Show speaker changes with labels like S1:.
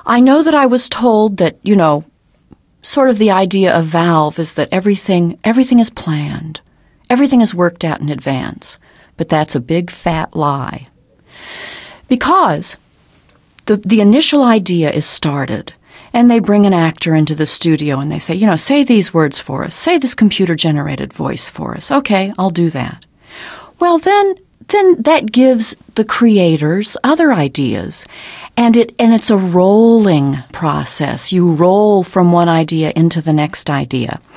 S1: I know that I was told that, sort of the idea of Valve is that everything is planned. Everything is worked out in advance. But that's a big fat lie. Because the initial idea is started, and they bring an actor into the studio and they say, say these words for us. Say this computer-generated voice for us. Okay, I'll do that. Well, then that gives the creators other ideas. And it's a rolling process. You roll from one idea into the next idea.